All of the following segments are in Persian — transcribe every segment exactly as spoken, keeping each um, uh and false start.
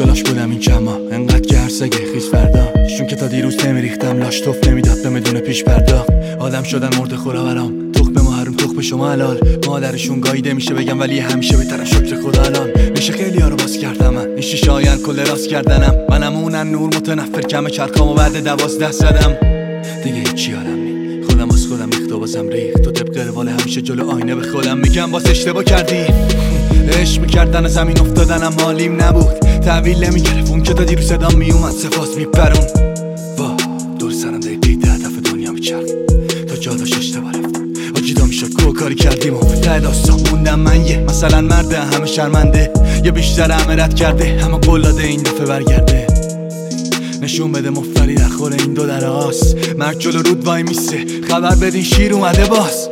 خوشحالاش بودم این کما انقدر که هر سگه خیز فردا شون که تا دیروز نمیریختم لاش توف نمیداد به بدون پیش پرداخت. آدم شدن مرده خورا برام تخم ما حروم تخم شما حلال مادرشون گاییده میشه بگم ولی همیشه بهترم شکر خدا الان میشه خیلی ها رو باز کردم من این شیشه آین کل راست کردنم منم اونن نور متنفر کم چرخامو بعد دوازده زدم دیگه هیچی آدم نی خودم از خودم ریخت و بازم ریخت تو طبق روال همیشه جلو آینه به خودم میگم باز اشتباه کردی عشق میکردن زمین افتادنم حالیم نبود تحویل نمیگرفت اون که تا دیرو صدام میومد سپاس میپرون وا دور سرم دقیقی ده دفعه دنیا میچرد تا جاداش اشتباه رفتم آجیدا میشد که کاری کردیم و ته داستان موندم من یه مثلا مرده همه شرمنده یه بیشتر همه رد کرده همه قلاده این دفعه برگرده نشون بده مفتری در خور این دو در آس مرد جلو رود وای میسه خبر بدین شیر اومده باز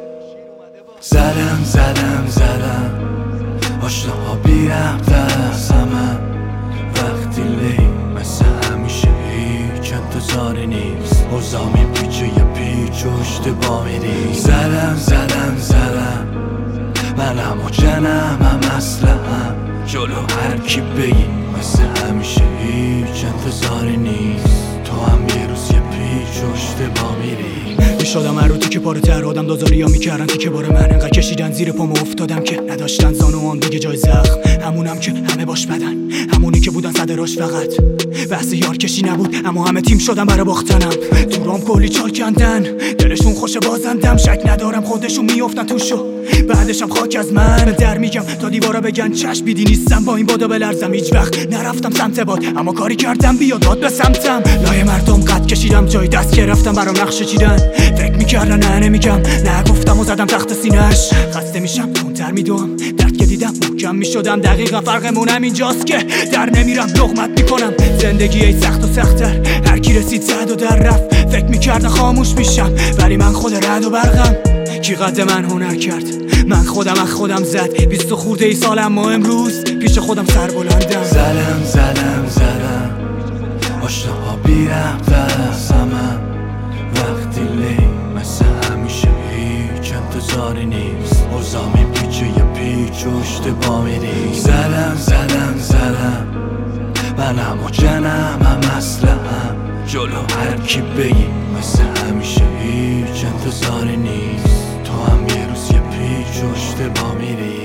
زدم زدم زدم آشناها بی رفت زمن وقتی لی مثل همیشه هیچ انتظاری نیست اوضاع میپیچه یه پیچ و اشتباه میری زدم زدم زدم منم و جنم هم اسلحه‌ام جلو هر کی بگی مثل همیشه هیچ انتظاری نیست تو هم یه روز یه پیچ و اشتباه میری شدم هر رو تیکه پاره تر آدم دازاری ها میکردن تیکه باره من انقدر کشیدن زیر پامو افتادم که نداشتن زانو هم دیگه جای زخم همونم که همه باش بدن همونی که بودن صدراش فقط بحث یار کشی نبود اما همه تیم شدن برای باختنم دورام کلی چال کندن دلشون خوش بازندم شک ندارم خودشون میافتن توشو بعدشم خاک از من در میگم تا دیوارا بگن چشم بیدی نیستم با این بادا بلرزم هیچ وقت نرفتم سمت باد اما کاری کردم بیاد داد به سمتم لای مردم قد کشیدم جای دست گرفتم برام نقشه چیدن فکر میکردن نه نمیگم نه گفتم و زدم تخت سینه‌اش خسته میشم تونتر میدوم درد که دیدم محکم میشدم دقیقا فرقمون همینجاست که در نمیرم لقمت میکنم زندگی ای سخت و سخت‌تر هر کی رسید زد و در رفت فکر میکردن خاموش میشم ولی من خود رد و برقم کی قد من هنر کرد من خودم از خودم زد بیست و خورده ای سالم و امروز پیش خودم سر بلندم زدم زدم زدم آشناها بی رفت زمن وقتی لی مثل همیشه هیچ انتظاری نیست اوضاع میپیچه یه پیچ و اشتباه میری زدم زدم زدم منم و جنم هم اسلحه‌ام جلو هر کی بگی مثل همیشه هیچ انتظاری نیست تو هم یه روز یه پیچ و اشتباه میری